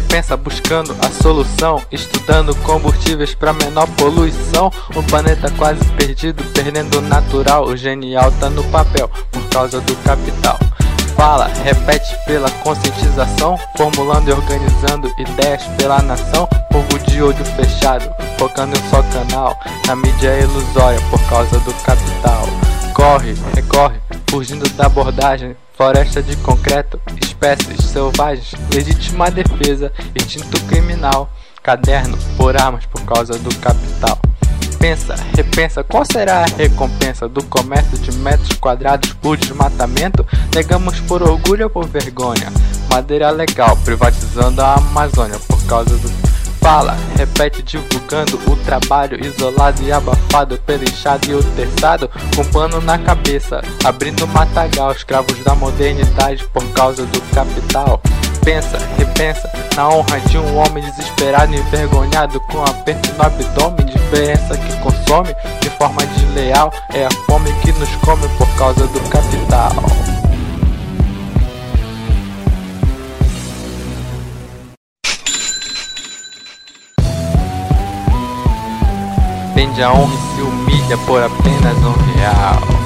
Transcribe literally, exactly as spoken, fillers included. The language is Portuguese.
repensa buscando a solução, estudando combustíveis para menor poluição. O planeta quase perdido, perdendo o natural. O genial tá no papel por causa do capital. Fala, repete pela conscientização, formulando e organizando ideias pela nação. Povo de olho fechado, focando em um só canal, na mídia ilusória por causa do capital. Corre, recorre, fugindo da abordagem, floresta de concreto, espécies selvagens, legítima defesa, instinto criminal, caderno por armas por causa do capital. Pensa, repensa, qual será a recompensa do comércio de metros quadrados por desmatamento? Negamos por orgulho ou por vergonha? Madeira legal, privatizando a Amazônia por causa do... Fala, repete divulgando o trabalho isolado e abafado pelo inchado e o terçado, com pano na cabeça, abrindo matagal, escravos da modernidade por causa do capital. Pensa, repensa na honra de um homem desesperado e envergonhado, com aperto no abdômen, diferença que consome de forma desleal, é a fome que nos come por causa do capital. Vende a honra e se humilha por apenas um real.